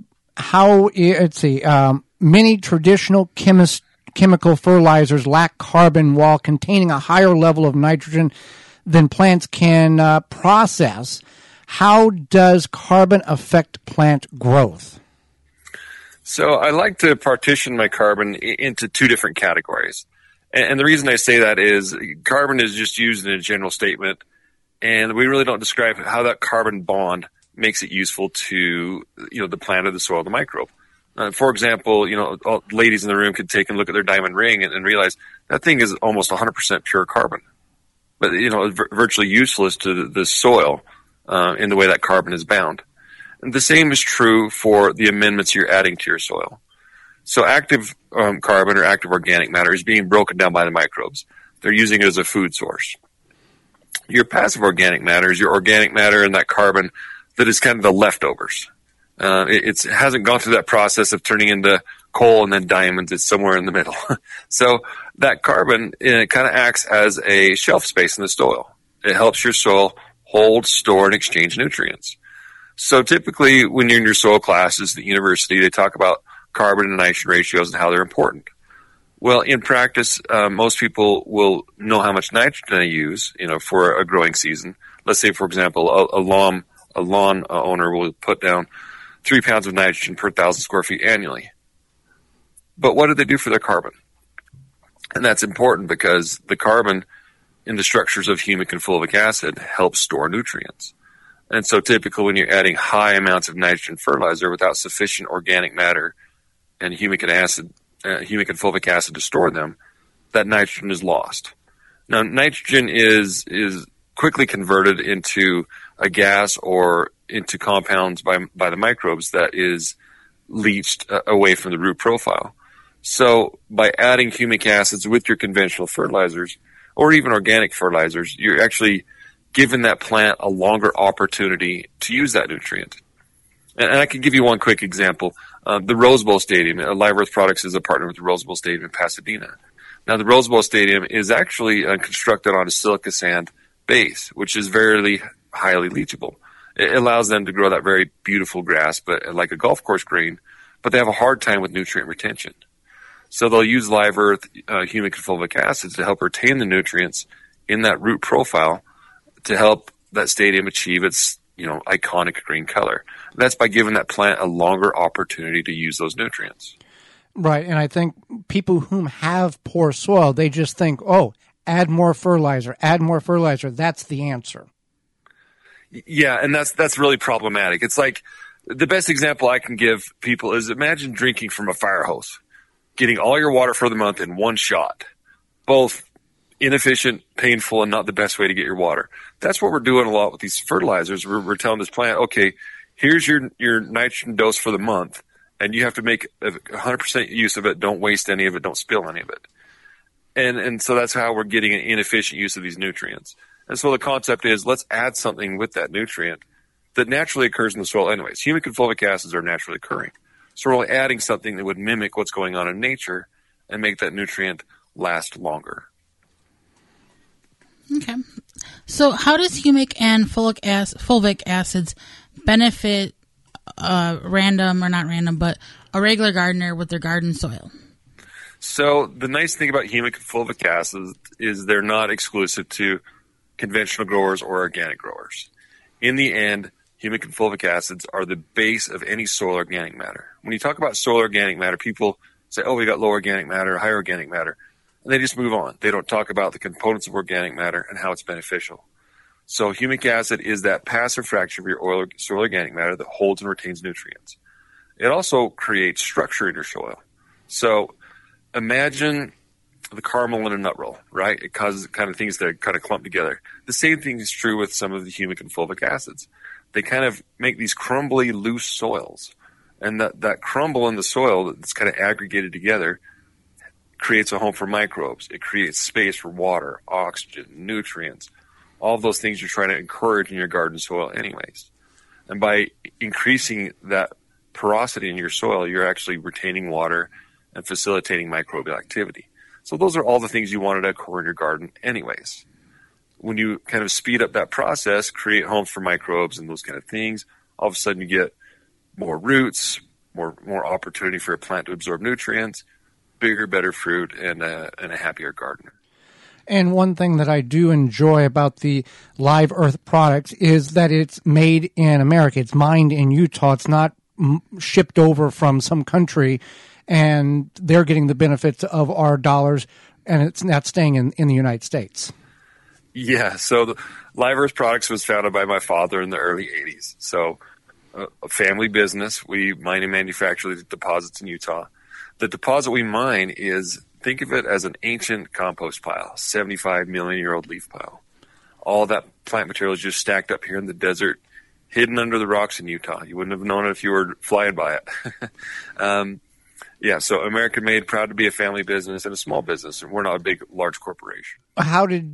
many traditional chemical fertilizers lack carbon while containing a higher level of nitrogen than plants can process. How does carbon affect plant growth? So I like to partition my carbon into two different categories. And the reason I say that is carbon is just used in a general statement, and we really don't describe how that carbon bond makes it useful to, the plant or the soil, the microbe. For example, all ladies in the room could take and look at their diamond ring and realize that thing is almost 100% pure carbon. But, virtually useless to the soil in the way that carbon is bound. And the same is true for the amendments you're adding to your soil. So active carbon or active organic matter is being broken down by the microbes. They're using it as a food source. Your passive organic matter is your organic matter and that carbon that is kind of the leftovers. It hasn't gone through that process of turning into coal and then diamonds. It's somewhere in the middle. So that carbon kind of acts as a shelf space in the soil. It helps your soil hold, store, and exchange nutrients. So typically when you're in your soil classes at the university, they talk about carbon and nitrogen ratios and how they're important. Well, in practice, most people will know how much nitrogen they use, for a growing season. Let's say, for example, a lawn owner will put down 3 pounds of nitrogen per 1,000 square feet annually. But what do they do for their carbon? And that's important because the carbon in the structures of humic and fulvic acid helps store nutrients. And so typically when you're adding high amounts of nitrogen fertilizer without sufficient organic matter and humic and fulvic acid to store them, that nitrogen is lost. Now, nitrogen is quickly converted into a gas or into compounds by the microbes that is leached away from the root profile. So by adding humic acids with your conventional fertilizers or even organic fertilizers, you're actually giving that plant a longer opportunity to use that nutrient. And I can give you one quick example. The Rose Bowl Stadium, Live Earth Products is a partner with the Rose Bowl Stadium in Pasadena. Now, the Rose Bowl Stadium is actually constructed on a silica sand base, which is very highly leachable. It allows them to grow that very beautiful grass, but like a golf course green, but they have a hard time with nutrient retention. So they'll use Live Earth humic and fulvic acids to help retain the nutrients in that root profile to help that stadium achieve its iconic green color. That's by giving that plant a longer opportunity to use those nutrients. Right, and I think people who have poor soil, they just think, add more fertilizer. That's the answer. Yeah, and that's really problematic. It's like the best example I can give people is imagine drinking from a fire hose, getting all your water for the month in one shot. Both inefficient, painful, and not the best way to get your water. That's what we're doing a lot with these fertilizers. We're telling this plant, okay, here's your nitrogen dose for the month, and you have to make 100% use of it. Don't waste any of it. Don't spill any of it. And so that's how we're getting an inefficient use of these nutrients. And so the concept is let's add something with that nutrient that naturally occurs in the soil anyways. Humic and fulvic acids are naturally occurring. So we're only adding something that would mimic what's going on in nature and make that nutrient last longer. Okay. So how does humic and fulvic acids benefit a regular gardener with their garden soil? So the nice thing about humic and fulvic acids is they're not exclusive to conventional growers or organic growers. In the end, humic and fulvic acids are the base of any soil organic matter. When you talk about soil organic matter, people say, oh, we got low organic matter, high organic matter, and they just move on. They don't talk about the components of organic matter and how it's beneficial. So humic acid is that passive fraction of your soil organic matter that holds and retains nutrients. It also creates structure in your soil. So imagine the caramel in a nut roll, right? It causes kind of things to kind of clump together. The same thing is true with some of the humic and fulvic acids. They kind of make these crumbly, loose soils. And that crumble in the soil that's kind of aggregated together creates a home for microbes. It creates space for water, oxygen, nutrients, all of those things you're trying to encourage in your garden soil anyways. And by increasing that porosity in your soil, you're actually retaining water and facilitating microbial activity. So those are all the things you wanted to occur in your garden anyways. When you kind of speed up that process, create homes for microbes and those kind of things, all of a sudden you get more roots, more opportunity for a plant to absorb nutrients, bigger, better fruit, and a happier gardener. And one thing that I do enjoy about the Live Earth products is that it's made in America. It's mined in Utah. It's not shipped over from some country, and they're getting the benefits of our dollars, and it's not staying in the United States. Yeah, so the Live Earth Products was founded by my father in the early 80s. So a family business. We mine and manufacture the deposits in Utah. The deposit we mine is, think of it as an ancient compost pile, 75 million-year-old leaf pile. All that plant material is just stacked up here in the desert, hidden under the rocks in Utah. You wouldn't have known it if you were flying by it. Yeah, so American-made, proud to be a family business and a small business. We're not a big, large corporation. How did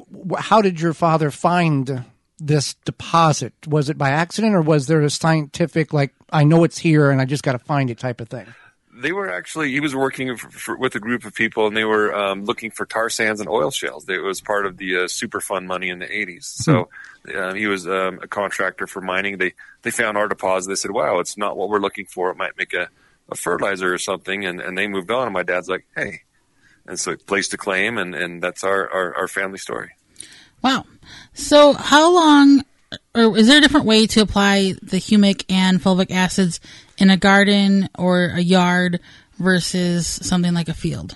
your father find this deposit? Was it by accident, or was there a scientific, like, I know it's here and I just got to find it type of thing? They were actually, he was working with a group of people, and they were looking for tar sands and oil shales. It was part of the Superfund money in the 80s. So he was a contractor for mining. They found our deposit. They said, wow, it's not what we're looking for. It might make a fertilizer or something. And they moved on. And my dad's like, hey. And so he placed a claim, and that's our family story. Wow. So how long, or is there a different way to apply the humic and fulvic acids in a garden or a yard versus something like a field?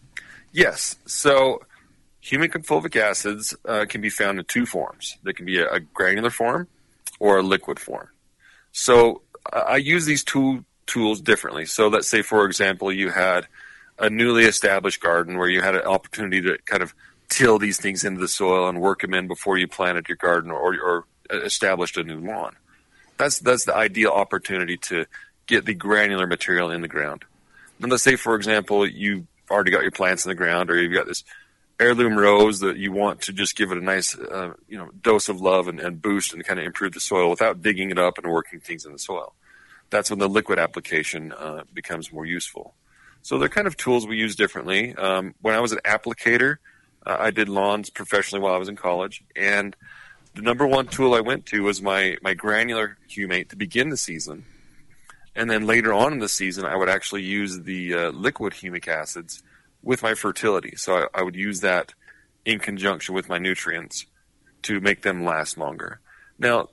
Yes. So humic and fulvic acids can be found in two forms. They can be a granular form or a liquid form. So I use these two tools differently. So let's say, for example, you had a newly established garden where you had an opportunity to kind of till these things into the soil and work them in before you planted your garden or established a new lawn. That's the ideal opportunity to get the granular material in the ground. And let's say, for example, you've already got your plants in the ground, or you've got this heirloom rose that you want to just give it a nice dose of love and boost and kind of improve the soil without digging it up and working things in the soil. That's when the liquid application becomes more useful. So they're kind of tools we use differently. When I was an applicator, I did lawns professionally while I was in college, and the number one tool I went to was my granular humate to begin the season. And then later on in the season, I would actually use the liquid humic acids with my fertility. So I would use that in conjunction with my nutrients to make them last longer. Now,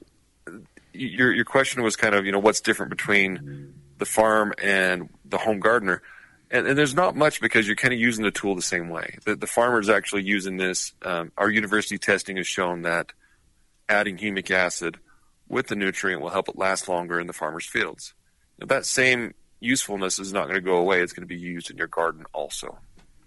your question was kind of, what's different between the farm and the home gardener. And there's not much, because you're kind of using the tool the same way. The farmer is actually using this. Our university testing has shown that adding humic acid with the nutrient will help it last longer in the farmer's fields. Now, that same usefulness is not going to go away. It's going to be used in your garden also.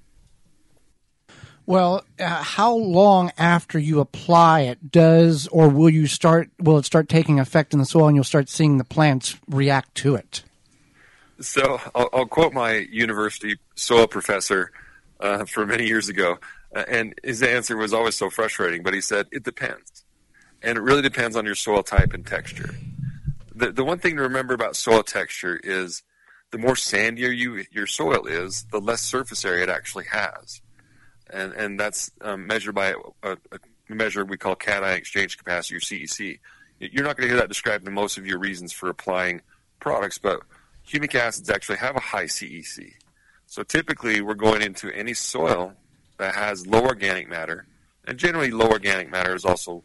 Well, how long after you apply it will it start taking effect in the soil, and you'll start seeing the plants react to it? So I'll quote my university soil professor from many years ago, and his answer was always so frustrating, but he said, it depends. And it really depends on your soil type and texture. The one thing to remember about soil texture is the more sandier your soil is, the less surface area it actually has. And that's measured by a measure we call cation exchange capacity, or CEC. You're not going to hear that described in most of your reasons for applying products, but humic acids actually have a high CEC. So typically we're going into any soil that has low organic matter, and generally low organic matter is also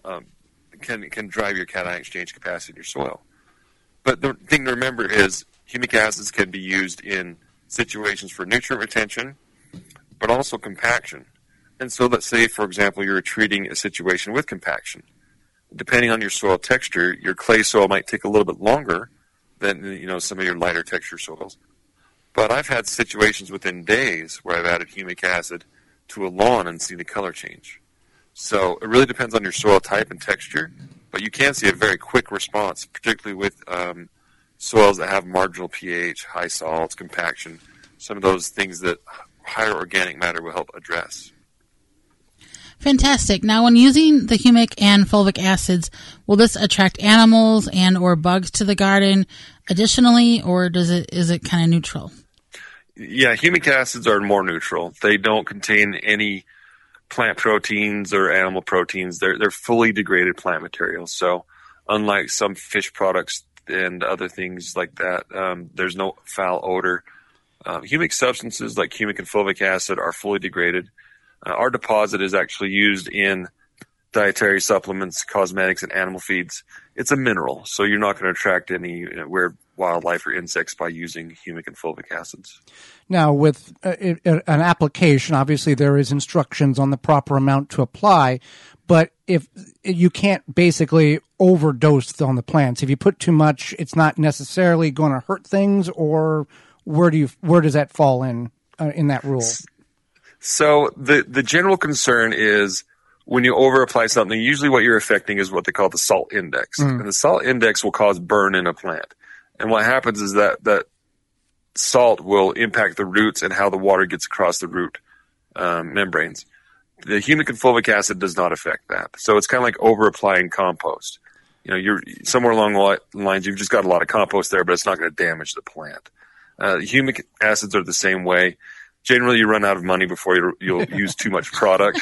can drive your cation exchange capacity in your soil. But the thing to remember is humic acids can be used in situations for nutrient retention, but also compaction. And so let's say, for example, you're treating a situation with compaction. Depending on your soil texture, your clay soil might take a little bit longer than some of your lighter texture soils. But I've had situations within days where I've added humic acid to a lawn and seen the color change. So it really depends on your soil type and texture, but you can see a very quick response, particularly with soils that have marginal pH, high salts, compaction, some of those things that higher organic matter will help address. Fantastic. Now, when using the humic and fulvic acids, will this attract animals and or bugs to the garden additionally, or is it kind of neutral? Yeah, humic acids are more neutral. They don't contain any plant proteins or animal proteins. They're fully degraded plant materials. So unlike some fish products and other things like that, there's no foul odor. Humic substances like humic and fulvic acid are fully degraded. Our deposit is actually used in dietary supplements, cosmetics, and animal feeds. It's a mineral, so you're not going to attract any weird wildlife or insects by using humic and fulvic acids. Now, with an application, obviously there is instructions on the proper amount to apply, but if you can't basically overdose on the plants. If you put too much, it's not necessarily going to hurt things, or where does that fall in that rule? So the general concern is when you over-apply something, usually what you're affecting is what they call the salt index. And the salt index will cause burn in a plant. And what happens is that salt will impact the roots and how the water gets across the root membranes. The humic and fulvic acid does not affect that. So it's kind of like over-applying compost. You're somewhere along the lines, you've just got a lot of compost there, but it's not going to damage the plant. Humic acids are the same way. Generally, you run out of money before you'll use too much product.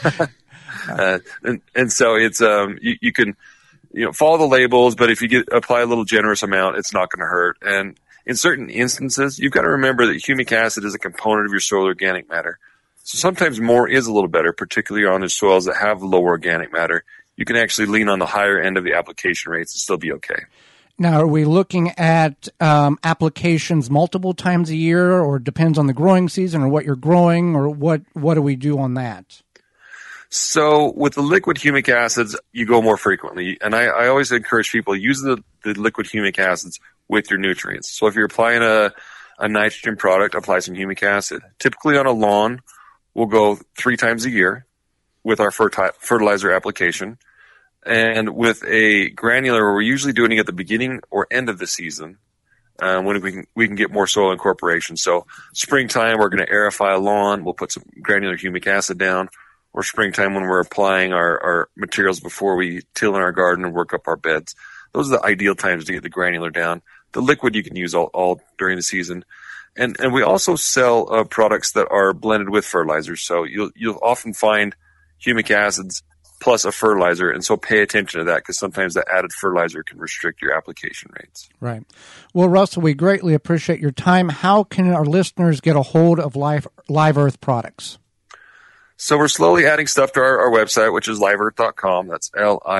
And so it's you can follow the labels, but if you apply a little generous amount, it's not going to hurt. And in certain instances, you've got to remember that humic acid is a component of your soil organic matter. So sometimes more is a little better, particularly on the soils that have low organic matter. You can actually lean on the higher end of the application rates and still be okay. Now, are we looking at applications multiple times a year, or depends on the growing season or what you're growing, or what do we do on that? So with the liquid humic acids, you go more frequently. And I always encourage people to use the liquid humic acids with your nutrients. So if you're applying a nitrogen product, apply some humic acid. Typically on a lawn, we'll go 3 times a year with our fertilizer application. And with a granular, we're usually doing it at the beginning or end of the season when we can get more soil incorporation. So springtime, we're going to aerify a lawn. We'll put some granular humic acid down. Or springtime when we're applying our materials before we till in our garden and work up our beds. Those are the ideal times to get the granular down. The liquid you can use all during the season. And we also sell products that are blended with fertilizers. So you'll often find humic acids plus a fertilizer, and so pay attention to that because sometimes the added fertilizer can restrict your application rates. Right. Well, Russell, we greatly appreciate your time. How can our listeners get a hold of Live Earth products? So we're slowly adding stuff to our website, which is liveearth.com. That's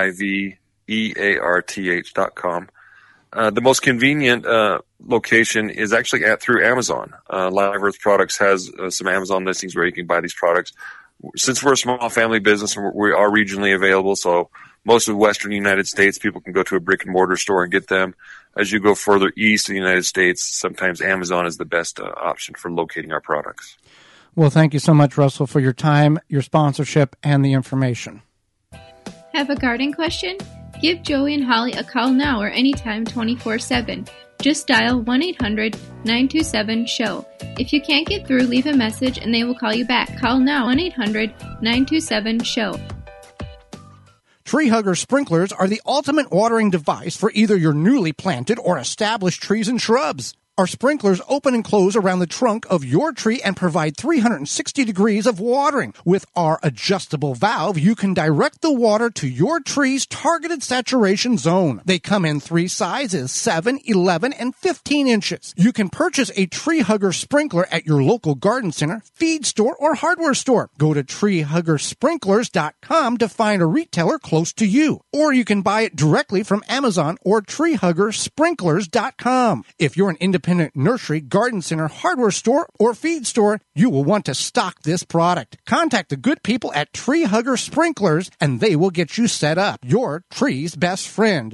livearth.com. The most convenient location is actually through Amazon. Live Earth Products has some Amazon listings where you can buy these products. Since we're a small family business, we are regionally available, so most of the western United States, people can go to a brick-and-mortar store and get them. As you go further east in the United States, sometimes Amazon is the best option for locating our products. Well, thank you so much, Russell, for your time, your sponsorship, and the information. Have a garden question? Give Joey and Holly a call now or anytime 24/7. Just dial 1-800-927-SHOW. If you can't get through, leave a message and they will call you back. Call now 1-800-927-SHOW. Tree Hugger sprinklers are the ultimate watering device for either your newly planted or established trees and shrubs. Our sprinklers open and close around the trunk of your tree and provide 360 degrees of watering. With our adjustable valve, you can direct the water to your tree's targeted saturation zone. They come in 3 sizes, 7, 11, and 15 inches. You can purchase a Tree Hugger sprinkler at your local garden center, feed store, or hardware store. Go to treehuggersprinklers.com to find a retailer close to you. Or you can buy it directly from Amazon or treehuggersprinklers.com. If you're an independent nursery, garden center, hardware store, or feed store, you will want to stock this product. Contact the good people at Tree Hugger Sprinklers and they will get you set up. Your tree's best friend.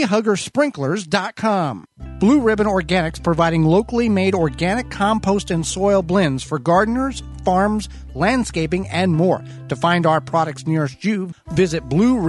treehuggersprinklers.com. Blue Ribbon Organics, providing locally made organic compost and soil blends for gardeners, farms, landscaping, and more. To find our products nearest you, visit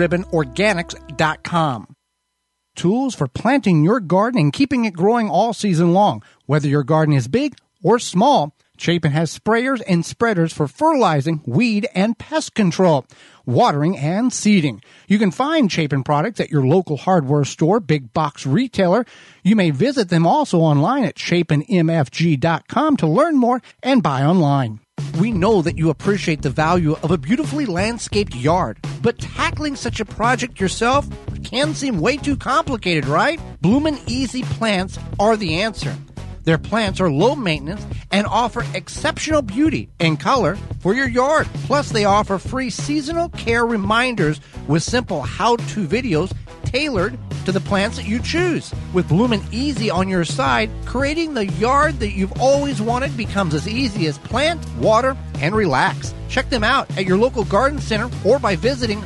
blueribbonorganics.com. Tools for planting your garden and keeping it growing all season long. Whether your garden is big or small, Chapin has sprayers and spreaders for fertilizing, weed, and pest control, watering, and seeding. You can find Chapin products at your local hardware store, big box retailer. You may visit them also online at chapinmfg.com to learn more and buy online. We know that you appreciate the value of a beautifully landscaped yard, but tackling such a project yourself can seem way too complicated, right? Bloomin' Easy Plants are the answer. Their plants are low maintenance and offer exceptional beauty and color for your yard. Plus, they offer free seasonal care reminders with simple how-to videos tailored to the plants that you choose. With Bloomin' Easy on your side, creating the yard that you've always wanted becomes as easy as plant, water, and relax. Check them out at your local garden center or by visiting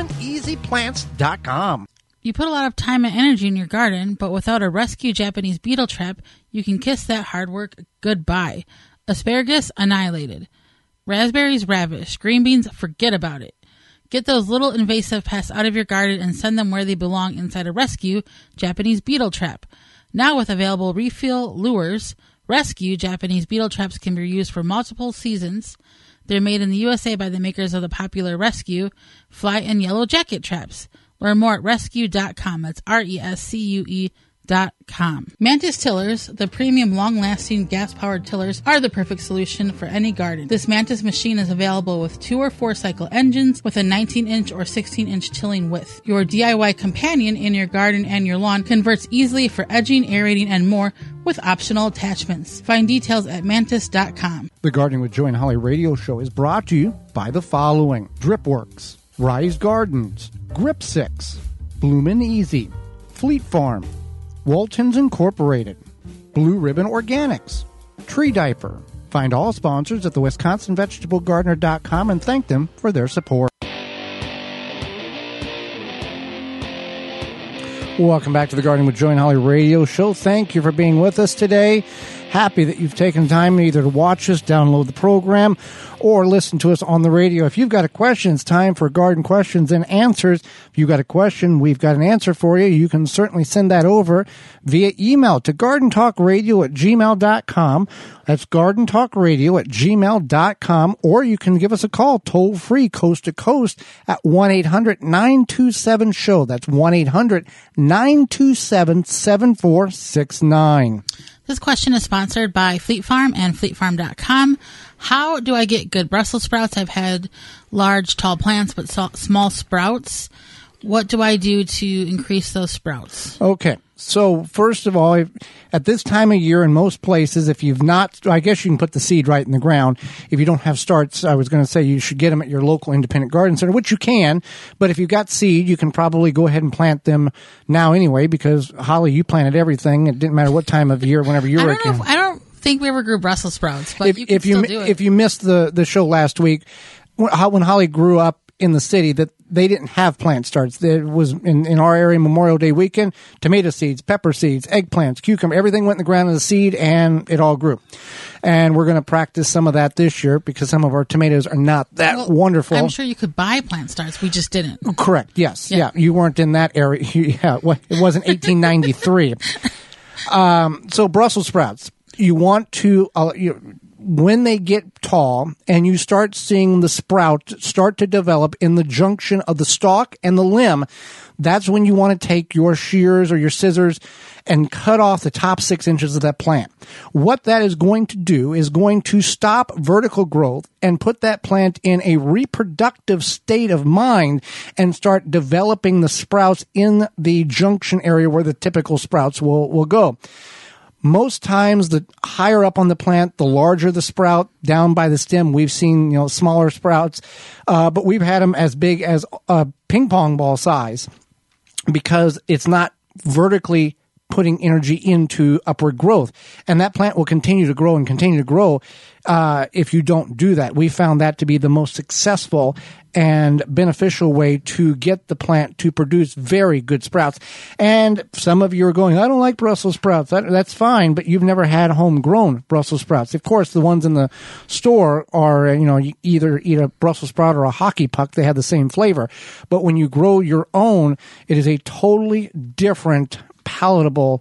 bloomineasyplants.com. You put a lot of time and energy in your garden, but without a rescue Japanese beetle trap, you can kiss that hard work goodbye. Asparagus, annihilated. Raspberries, ravished. Green beans, forget about it. Get those little invasive pests out of your garden and send them where they belong, inside a rescue Japanese beetle trap. Now with available refill lures, rescue Japanese beetle traps can be used for multiple seasons. They're made in the USA by the makers of the popular Rescue, Fly, and Yellow Jacket traps. Learn more at rescue.com. That's RESCUE.com. Mantis tillers, the premium long-lasting gas-powered tillers, are the perfect solution for any garden. This Mantis machine is available with 2 or 4 cycle engines with a 19-inch or 16-inch tilling width. Your DIY companion in your garden and your lawn converts easily for edging, aerating, and more with optional attachments. Find details at mantis.com. The Gardening with Joy and Holly radio show is brought to you by the following: Dripworks, Rise Gardens, Grip 6, Bloomin' Easy, Fleet Farm, Waltons Incorporated, Blue Ribbon Organics, Tree Diaper. Find all sponsors at the WisconsinVegetableGardener.com and thank them for their support. Welcome back to the Gardening with Joy and Holly radio show. Thank you for being with us today. Happy that you've taken time either to watch us, download the program, or listen to us on the radio. If you've got a question, it's time for Garden Questions and Answers. If you've got a question, we've got an answer for you. You can certainly send that over via email to gardentalkradio@gmail.com. That's gardentalkradio@gmail.com. Or you can give us a call toll free, coast to coast, at 1-800-927-SHOW. That's 1-800-927-7469. This question is sponsored by Fleet Farm and FleetFarm.com. How do I get good Brussels sprouts? I've had large, tall plants, but small sprouts. What do I do to increase those sprouts? Okay. So first of all, at this time of year in most places, if you've not, I guess you can put the seed right in the ground. If you don't have starts, I was going to say you should get them at your local independent garden center, which you can. But if you've got seed, you can probably go ahead and plant them now anyway, because Holly, you planted everything. It didn't matter what time of year, whenever you were. I don't think we ever grew Brussels sprouts, but you can still do it. If you missed the show last week, when Holly grew up in the city, that they didn't have plant starts. There was in our area Memorial Day weekend, tomato seeds, pepper seeds, eggplants, cucumber, everything went in the ground as a seed and it all grew. And we're going to practice some of that this year because some of our tomatoes are not that wonderful. I'm sure you could buy plant starts. We just didn't. Correct. Yes. Yeah. You weren't in that area. Yeah. It wasn't 1893. So Brussels sprouts, you want to, when they get tall and you start seeing the sprout start to develop in the junction of the stalk and the limb, that's when you want to take your shears or your scissors and cut off the top 6 inches of that plant. What that is going to do is going to stop vertical growth and put that plant in a reproductive state of mind and start developing the sprouts in the junction area where the typical sprouts will go. Most times, the higher up on the plant, the larger the sprout. Down by the stem, we've seen, smaller sprouts, but we've had them as big as a ping pong ball size because it's not vertically putting energy into upward growth. And that plant will continue to grow and continue to grow if you don't do that. We found that to be the most successful and beneficial way to get the plant to produce very good sprouts. And some of you are going, I don't like Brussels sprouts. That's fine, but you've never had homegrown Brussels sprouts. Of course, the ones in the store are, you either eat a Brussels sprout or a hockey puck. They have the same flavor. But when you grow your own, it is a totally different, palatable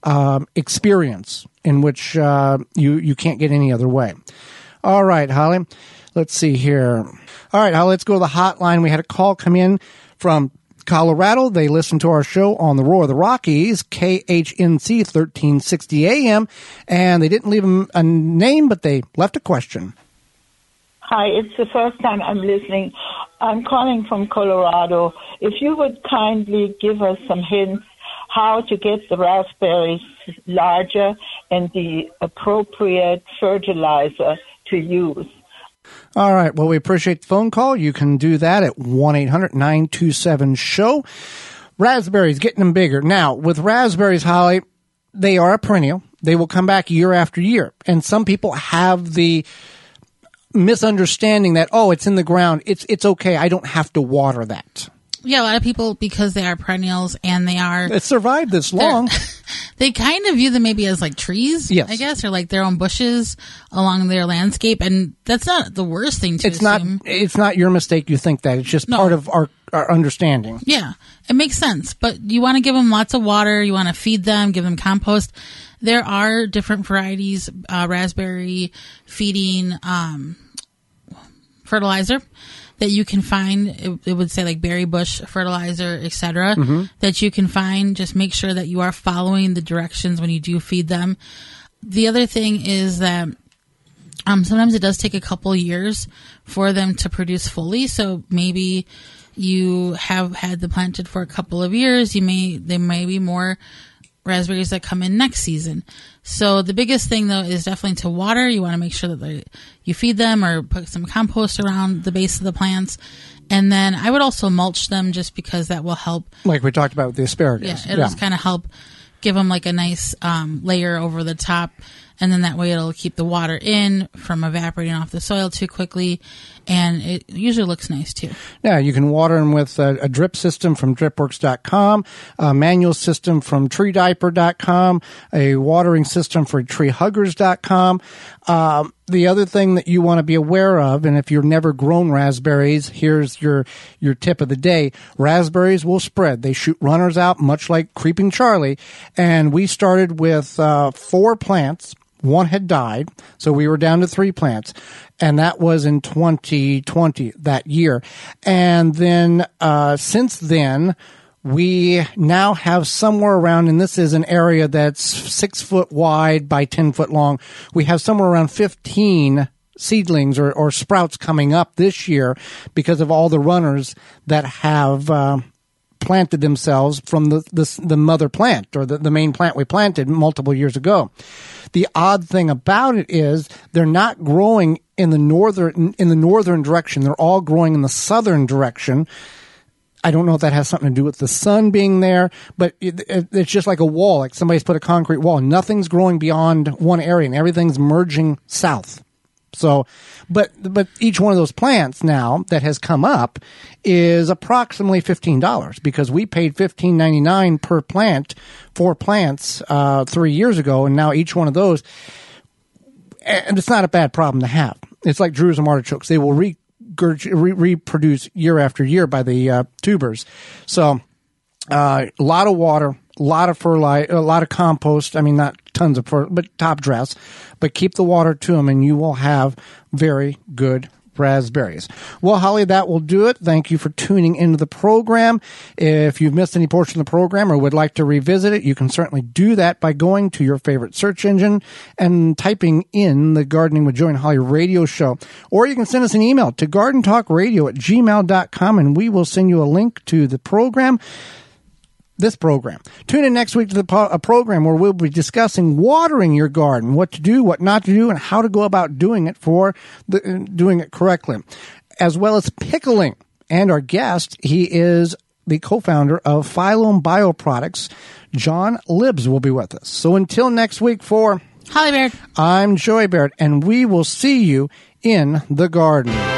experience in which you can't get any other way. All right, Holly. Let's see here. All right, Holly, let's go to the hotline. We had a call come in from Colorado. They listened to our show on the Roar of the Rockies, KHNC 1360 AM, and they didn't leave a name, but they left a question. Hi, it's the first time I'm listening. I'm calling from Colorado. If you would kindly give us some hints how to get the raspberries larger and the appropriate fertilizer to use. All right. Well, we appreciate the phone call. You can do that at 1-800-927-SHOW. Raspberries, getting them bigger. Now, with raspberries, Holly, they are a perennial. They will come back year after year. And some people have the misunderstanding that, it's in the ground. It's okay. I don't have to water that. Yeah, a lot of people, because they are perennials and it survived this long. They kind of view them maybe as like trees, yes. I guess, or like their own bushes along their landscape. And that's not the worst thing to assume. It's not your mistake you think that. It's just part of our understanding. Yeah, it makes sense. But you want to give them lots of water. You want to feed them, give them compost. There are different varieties, raspberry feeding fertilizer that you can find. It would say like berry bush fertilizer, etc. That you can find. Just make sure that you are following the directions when you do feed them. The other thing is that sometimes it does take a couple years for them to produce fully. So maybe you have had them planted for a couple of years. There may be more raspberries that come in next season. So the biggest thing, though, is definitely to water. You want to make sure that you feed them or put some compost around the base of the plants. And then I would also mulch them just because that will help. Like we talked about with the asparagus. Yeah, it'll just kind of help give them like a nice layer over the top. And then that way it'll keep the water in from evaporating off the soil too quickly. And it usually looks nice too. Yeah, you can water them with a drip system from dripworks.com, a manual system from treediaper.com, a watering system for treehuggers.com. The other thing that you want to be aware of, and if you've never grown raspberries, here's your tip of the day. Raspberries will spread. They shoot runners out, much like Creeping Charlie. And we started with 4 plants. 1 had died, so we were down to 3 plants, and that was in 2020, that year. And then since then, we now have somewhere around, and this is an area that's 6 foot wide by 10 foot long, we have somewhere around 15 seedlings or sprouts coming up this year because of all the runners that have planted themselves from the mother plant or the main plant we planted multiple years ago. The odd thing about it is they're not growing in the northern direction. They're all growing in the southern direction. I don't know if that has something to do with the sun being there, but it's just like a wall, like somebody's put a concrete wall. Nothing's growing beyond one area, and everything's merging south. So, but each one of those plants now that has come up is approximately $15 because we paid $15.99 per plant, 4 plants 3 years ago, and now each one of those, and it's not a bad problem to have. It's like Jerusalem artichokes; they will reproduce year after year by the tubers. So, a lot of water, a lot of fertilizer, a lot of compost. I mean, not tons of but top dress, but keep the water to them and you will have very good raspberries. Well, Holly, that will do it. Thank you for tuning into the program. If you've missed any portion of the program or would like to revisit it, you can certainly do that by going to your favorite search engine and typing in the Gardening with Joy and Holly radio show. Or you can send us an email to gardentalkradio@gmail.com and we will send you a link to the program. This program. Tune in next week to a program where we'll be discussing watering your garden, what to do, what not to do, and how to go about doing it doing it correctly, as well as pickling. And our guest, he is the co-founder of Phylome Bioproducts. John Libbs will be with us. So until next week, for Holly Baird, I'm Joy Baird, and we will see you in the garden.